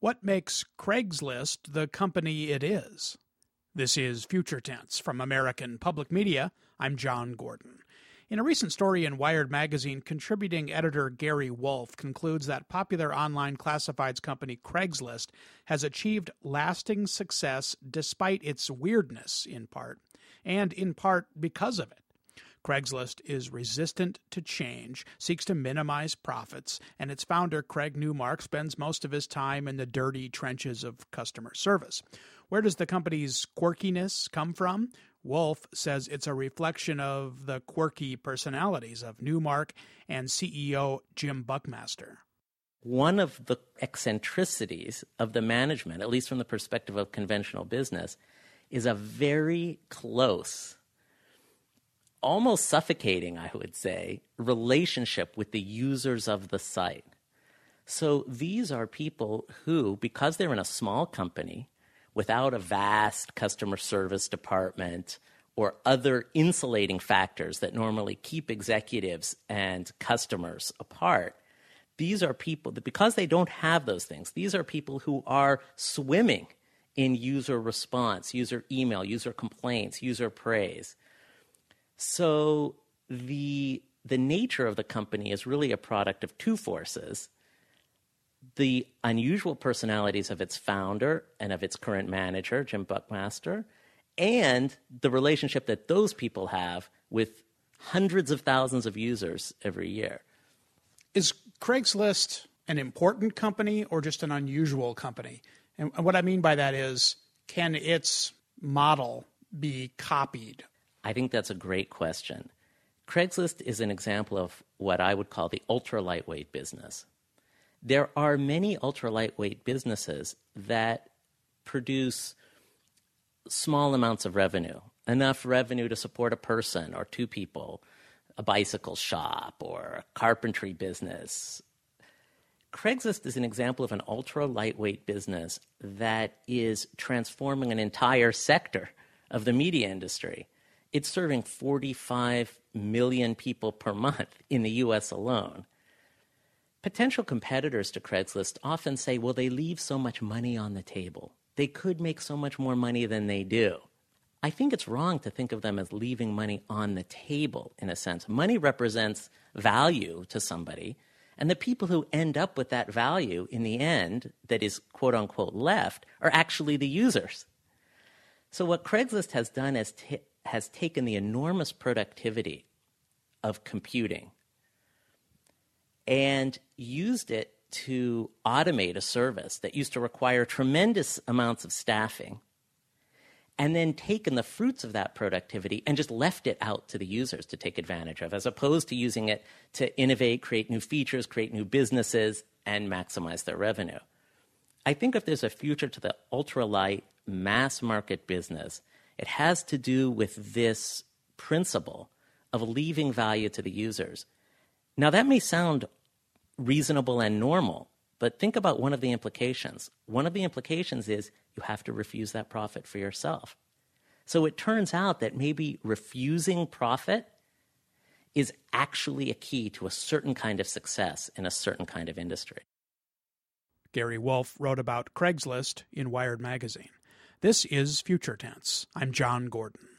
What makes Craigslist the company it is? This is Future Tense from American Public Media. I'm John Gordon. In a recent story in Wired magazine, contributing editor Gary Wolf concludes that popular online classifieds company Craigslist has achieved lasting success despite its weirdness, in part, and in part because of it. Craigslist is resistant to change, seeks to minimize profits, and its founder, Craig Newmark, spends most of his time in the dirty trenches of customer service. Where does the company's quirkiness come from? Wolf says it's a reflection of the quirky personalities of Newmark and CEO Jim Buckmaster. One of the eccentricities of the management, at least from the perspective of conventional business, is a very close, almost suffocating, I would say, relationship with the users of the site. So these are people who, because they're in a small company, without a vast customer service department or other insulating factors that normally keep executives and customers apart, these are people that, because they don't have those things, these are people who are swimming in user response, user email, user complaints, user praise. So the nature of the company is really a product of two forces: the unusual personalities of its founder and of its current manager, Jim Buckmaster, and the relationship that those people have with hundreds of thousands of users every year. Is Craigslist an important company or just an unusual company? And what I mean by that is, can its model be copied? I think that's a great question. Craigslist is an example of what I would call the ultra-lightweight business. There are many ultra-lightweight businesses that produce small amounts of revenue, enough revenue to support a person or two people, a bicycle shop or a carpentry business. Craigslist is an example of an ultra-lightweight business that is transforming an entire sector of the media industry. It's serving 45 million people per month in the U.S. alone. Potential competitors to Craigslist often say, well, they leave so much money on the table. They could make so much more money than they do. I think it's wrong to think of them as leaving money on the table, in a sense. Money represents value to somebody, and the people who end up with that value in the end that is quote-unquote left are actually the users. So what Craigslist has done is has taken the enormous productivity of computing and used it to automate a service that used to require tremendous amounts of staffing, and then taken the fruits of that productivity and just left it out to the users to take advantage of, as opposed to using it to innovate, create new features, create new businesses, and maximize their revenue. I think if there's a future to the ultralight mass market business, it has to do with this principle of leaving value to the users. Now, that may sound reasonable and normal, but think about one of the implications. One of the implications is you have to refuse that profit for yourself. So it turns out that maybe refusing profit is actually a key to a certain kind of success in a certain kind of industry. Gary Wolf wrote about Craigslist in Wired magazine. This is Future Tense. I'm John Gordon.